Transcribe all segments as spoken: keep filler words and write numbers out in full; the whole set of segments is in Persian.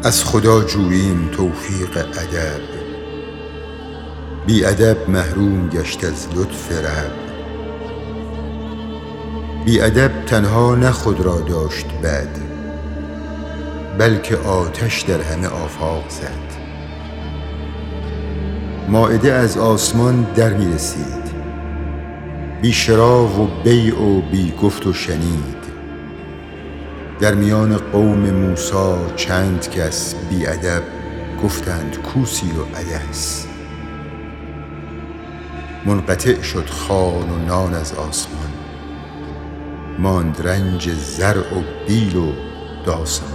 از خدا جوییم توفیق ادب، بی ادب محروم گشت از لطف رب. بی ادب تنها نه خود را داشت بد، بلکه آتش در همه آفاق زد. مائده از آسمان در می رسید، بی شراب و بیع و بی گفت و شنید. در میان قوم موسی چند کس بی ادب گفتند کوسی و عدس. منقطع شد خوان و نان از آسمان، ماند رنج زرع و بیل و داسمان.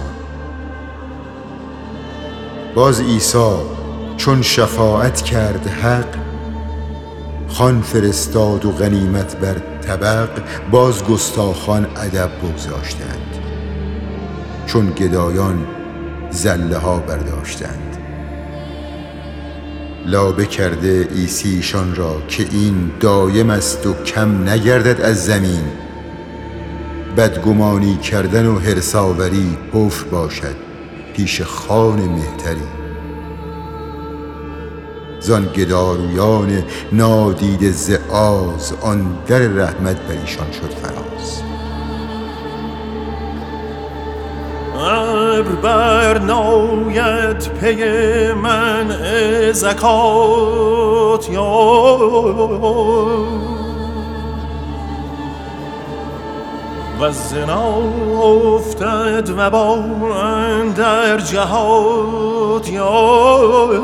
باز عیسی چون شفاعت کرد حق، خوان فرستاد و غنیمت بر طبق. باز گستاخان ادب بگذاشتند، چون گدایان زله ها برداشتند. لابه کرده عیسی ایشان را که این دایم است و کم نگردد از زمین. بدگمانی کردن و حرص آوری کفر باشد پیش خوان مهتری. زان گدارویان نادیده ز آز، آن در رحمت بر ایشان شد فراز. ابر بر ناید پی منع زکات یا و زنا افتد و با اندر جهات یا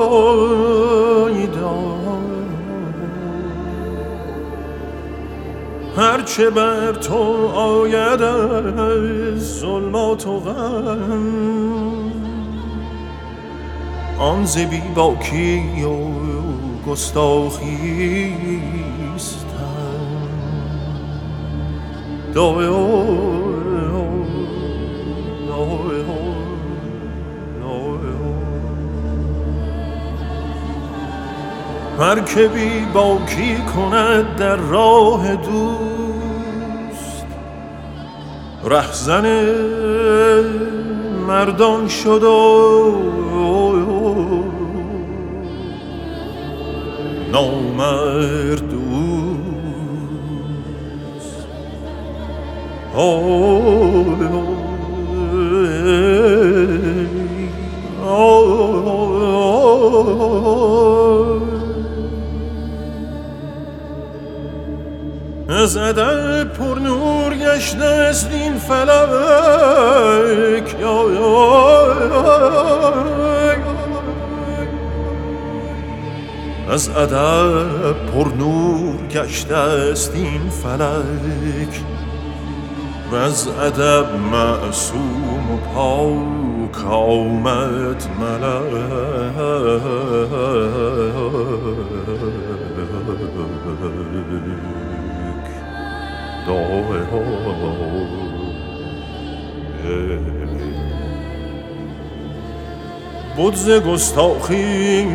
هرچه بر تو آید از ظلمات و غم، آن ز بی باکی و گستاخیست. هر که بی باکی کند در راه دوست، رهزن مردان شد و نامرد از ادب پر نور گشته است این فلک، از ادب پر نور گشته است این فلک، و از ادب معصوم و پاک آمد ملک. بود ز گستاخی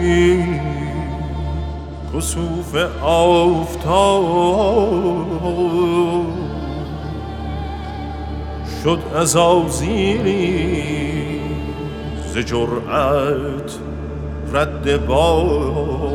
کسوف آفتاب، شد عزازیلی ز جرأت رد باد.